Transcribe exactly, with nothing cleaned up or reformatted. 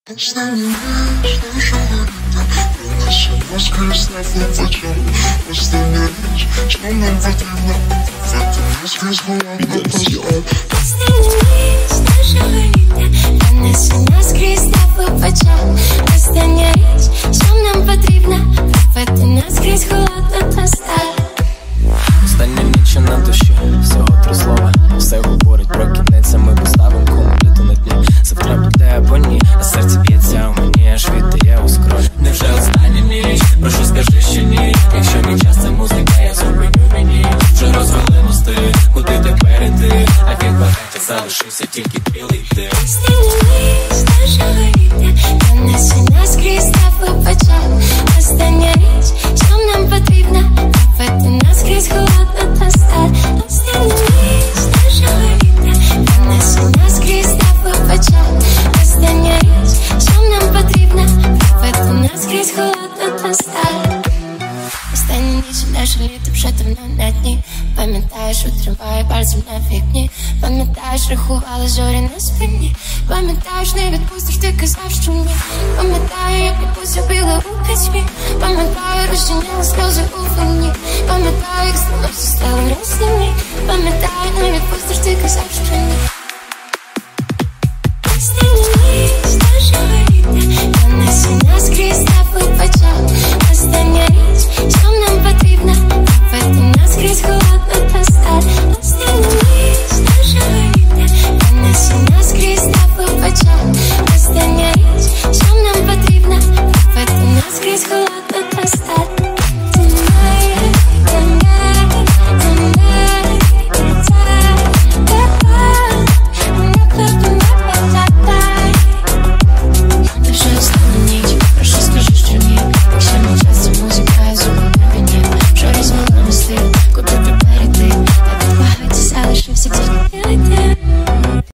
Останній річ, наша горіта, принесе воскресне флопочом. Остання річ, що нам потрібно, це воскрес голова постав. Останній річ, наша горіта, принесе воскресне флопочом. Остання річ, що нам потрібно, профети наскрізь холодно та сталь. Остання ніч на душі, всього три слова. Все говорить про кінець, а ми поставим кому літо на дні. Завтра буде або ні, а серце б'ється у мені, аж віддає у скроні. Невже остання ніч? Прошу скажи, що ні. Якщо мій час це музика, я зупиню мені. Вже розвели мости, куди тепер іти? А від багаття залишився тільки білий дим. Остання ніч, наша горіта, принесе наскрізь флопочом. Остання річ, що нам потрібно, профети наскрізь холодно та сталь. Остання ніч, наша горіта, принесе наскрізь флопочом. Остання річ, що нам потрібно, профети наскрізь холодно та сталь. Остання ніч, наше літо вже давно на дні. Пам'ятаєш, утриває пальцем на вікні. Пам'ятаєш, рахували зорі на спині. Пам'ятаєш, не відпустиш, ти казав, що ні. Пам'ятаю, як бабуся била у пітьмі. Пам'ятаю, розчиняли сльози у вогні. Пам'ятаю, як становся стали рослини. Пам'ятаю, не відпустиш, ти казав, що ні.